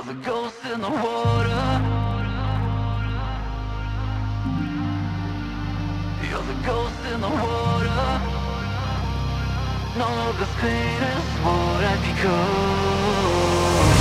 the ghost in the water. You're the ghost in the water. None of this pain is what I become.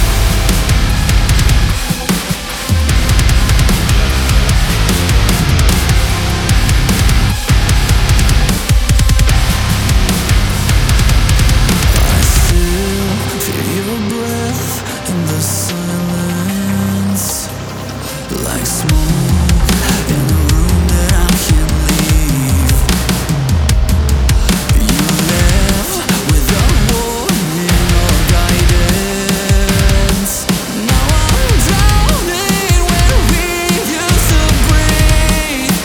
Like smoke in a room that I can't leave. You left without warning or guidance. Now I'm drowning where we used to breathe.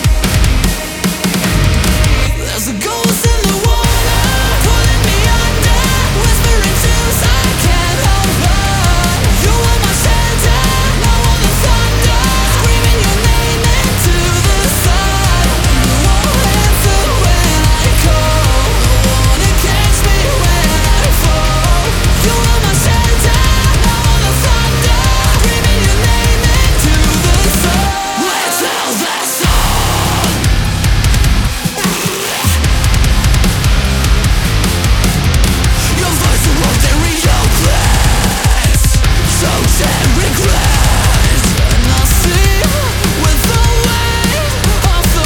There's a ghost in the water, pulling me under, whispering tunes I can't hold on. You were my shelter, now all the thunder, screaming your name into the sun. You won't answer when I call, wanna catch me when I fall. You were my shelter, now all the thunder, screaming your name into the sun. Let's tell that song. Your voice awoke the real class, so sad regret. And I sleep with the weight of the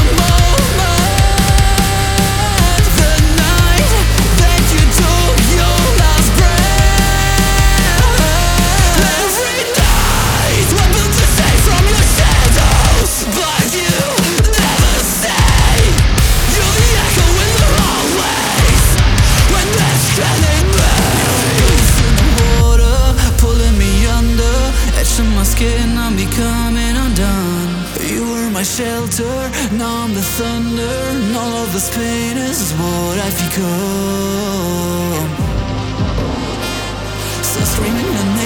moment. The night that you took your last breath. Every night weapons to save from your shadows, but you never stay. You're the echo in the hallways when they're stranded me. Ghost in the water, pulling me under, etching my skin, I'm becoming undone. You were my shelter, now I'm the thunder. All of this pain is what I've become. So screaming the name